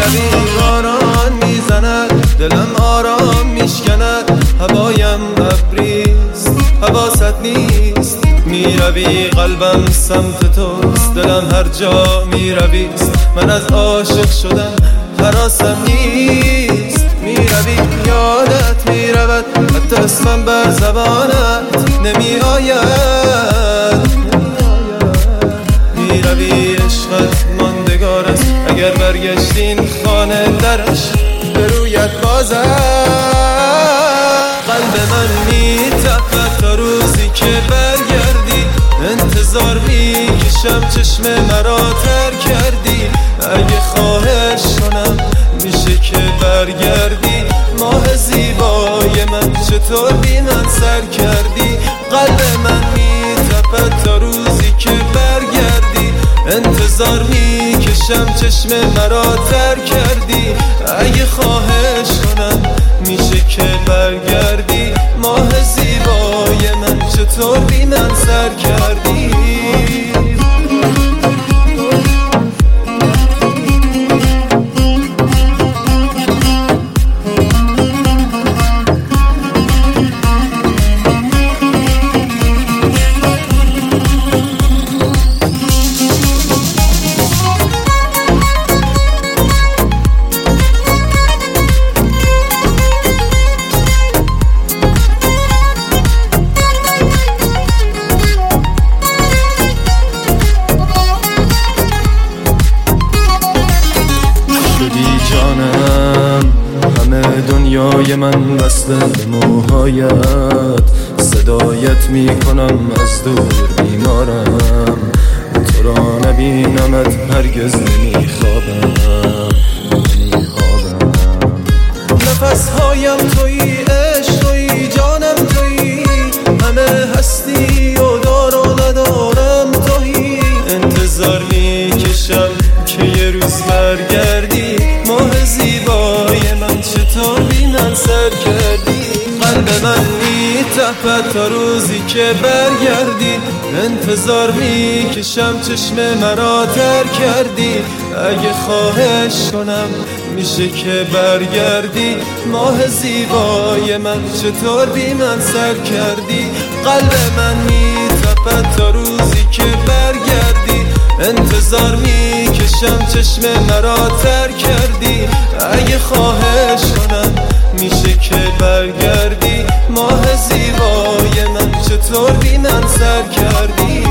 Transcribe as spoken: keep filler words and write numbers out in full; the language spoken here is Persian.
میروی باران میزند دلم آرام میشکند هوایم ابریست حواست نیست میروی قلبم سمت توست دلم هر جا میرویست من از عاشق شدم حراسم نیست میروی یادت میرود حتی اسمم بر زبانت نمی آید میروی عشقت ماندگار است اگر برگشتین خانه درش به رویت بازد قلب من میتپد تا روزی که برگردی انتظار میکشم چشم مرا تر کردی اگه خواهش کنم میشه که برگردی ماه زیبای من چطور بی من سر کردی قلب من میتپد تا روزی که برگردی انتظار میکشم چشم مرا تر کردی اگه خواهش کنم میشه که برگردی ماه زیبای من چطور بی من سر کردی جانم همه دنیای من بسته به موهایت صدایت میکنم از دور بیمارم تو را نبینمت هرگز نمیخوابم نمیخوابم نفسهایم تویی عشق تویی جانم تویی همه هستی و دار و ندارم تویی انتظار میکشم که یه روز برگردی ماه زیبای من چطور بی من سر کردی قلب من میتپد تا روزی که برگردی انتظار میکشم چشم مرا تر کردی اگه خواهش کنم میشه که برگردی ماه زیبای من چطور بی من سر کردی قلب من میتپد تا روزی که برگردی انتظار میکشم چشم مرا تر کردی اگه خواهش کنم میشه که برگردی ماه زیبای من چطور بی من سر کردی